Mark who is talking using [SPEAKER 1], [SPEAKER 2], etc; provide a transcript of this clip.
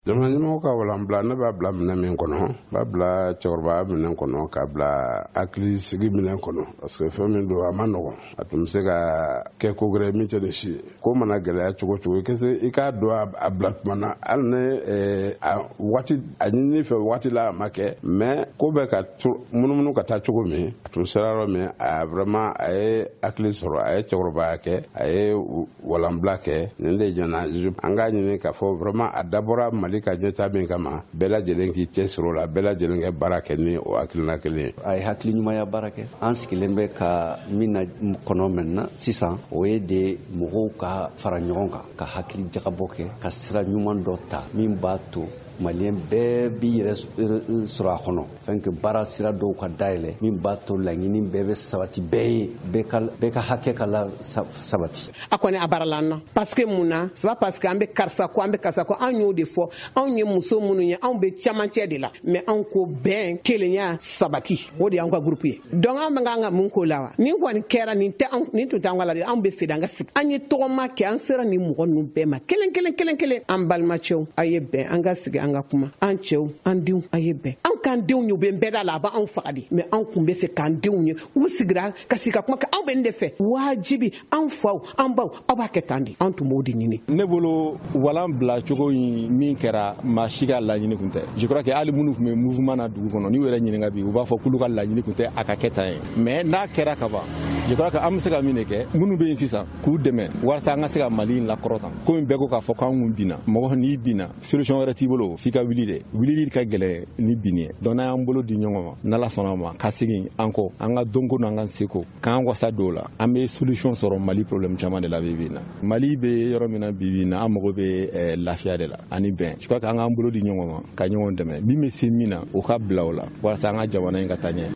[SPEAKER 1] Jamana ɲɛmɔgɔ ka walanbila ne b'a bila minɛn min kɔnɔ b'a bila cɛkɔrɔba minɛn kɔnɔ k'a bila hakili sigi minɛn kɔnɔ parce que fɛn min don a ma nɔgɔn a tun bɛ se ka kɛ ko gɛrɛ min tɛ nin si ye ko mana gɛlɛya cogo cogo i k'a dɔn a bila tuma na hali ne a ɲini fɛ waati la a ma kɛ mais ko bɛ ka munumunu ka taa cogo min a tun sera yɔrɔ min a vraiment a ye hakili sɔrɔ a ye cɛkɔrɔbaya kɛ a ye walanbila kɛ nin de jɛna an k'a ɲini k'a fɔ vraiment a dabɔra Mali ka ɲɛtaa min kama bɛɛ lajɛlen k'i cɛ sɔrɔ la bɛɛ lajɛlen kɛ baara kɛ ni o hakilina kelen ye.
[SPEAKER 2] A ye hakili ɲumanya baara kɛ an sigilen bɛ ka min na kɔnɔ maintenant sisan o ye de mɔgɔw ka fara ɲɔgɔn kan ka hakili jagabɔ kɛ ka sira ɲuman dɔ ta min b'a to Maliyɛn bɛɛ b'i yɛrɛ sɔrɔ a kɔnɔ fɛn que baara sira dɔw ka dayɛlɛ min b'a to laɲini bɛɛ bɛ sabati bɛɛ ye bɛɛ ka hakɛ ka la sabati.
[SPEAKER 3] A kɔni a baara la an na parce que mun na c'est pas parce que an bɛ karisa ko an y'o de fɔ anw ye muso minnu ye anw bɛ camancɛ de la mais anw ko bɛn kelenya sabati o de y'anw ka groupe ye donc an bɛ kan ka mun k'o la wa nin kɔni kɛra nin tun t'an ka la de anw bɛ fɛ an ka sigi an ye tɔgɔma kɛ an sera nin mɔgɔ ninnu bɛɛ ma kelen an balimacɛw a ye bɛn an ka sigi an ka kuma an cɛw an denw a ye bɛn an k'an denw ye u bɛ bɛɛ da la a b'anw faga de mais anw kun bɛ fɛ k'an denw ye u sigira ka sigi ka kuma kɛ anw bɛ nin de fɛ wajibi an faw an baw aw b'a kɛ tan de an tun b'o de ɲini.
[SPEAKER 4] Ne bolo walan bila cogo in min kɛra maa si ka laɲini kun tɛ je crois que hali minnu tun bɛ mouvement na dugu kɔnɔ n'u yɛrɛ ɲininka bi u b'a fɔ k'olu ka laɲini kun tɛ a ka kɛ tan ye mais n'a kɛra ka ban je crois que an bɛ se ka min de kɛ minnu bɛ yen sisan k'u dɛmɛ walasa an ka se ka Mali in lakɔrɔtan komi bɛɛ ko k'a fɔ k'an kun binna mɔgɔ n'i binna solution wɛrɛ t'i bolo f'i ka wuli dɛ wulili ka gɛlɛn ni binni ye donc n'an y'an bolo di ɲɔgɔn ma n'Ala sɔnna ma ka segin an kɔ an ka dɔnko n'an ka seko k'an wasa don o la an bɛ solution sɔrɔ Mali problème caman de la bi bi in na Mali bɛ yɔrɔ min na bi bi in na an mago bɛ lafiya de la ani bɛn je crois que an k'an bolo di ɲɔgɔn ma ka ɲɔgɔn dɛmɛ min bɛ se min na o ka bila o la walasa an ka jamana in ka taa ɲɛ.